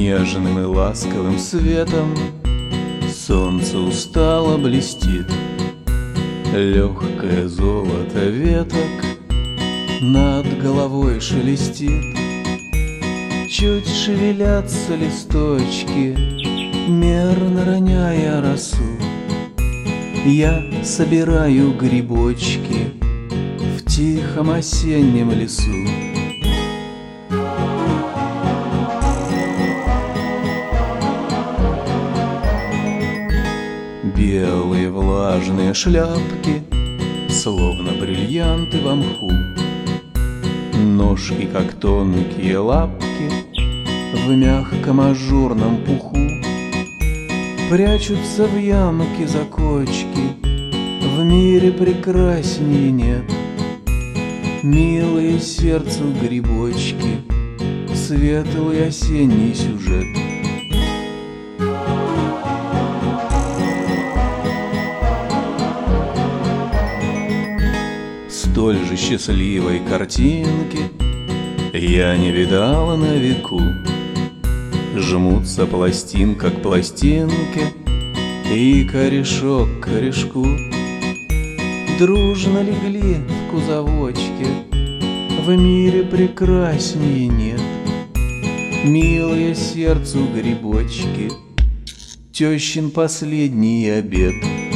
Нежным и ласковым светом солнце устало блестит. Легкое золото веток над головой шелестит. Чуть шевелятся листочки, мерно роняя росу. Я собираю грибочки в тихом осеннем лесу. Белые влажные шляпки, словно бриллианты во мху. Ножки, как тонкие лапки, в мягком ажурном пуху. Прячутся в ямке закочки, в мире прекраснее нет. Милые сердцу грибочки, светлый осенний сюжет. Столь же счастливой картинки я не видала на веку. Жмутся пластинка к пластинке и корешок к корешку. Дружно легли в кузовочке, в мире прекраснее нет. Милые сердцу грибочки, тещин последний обед.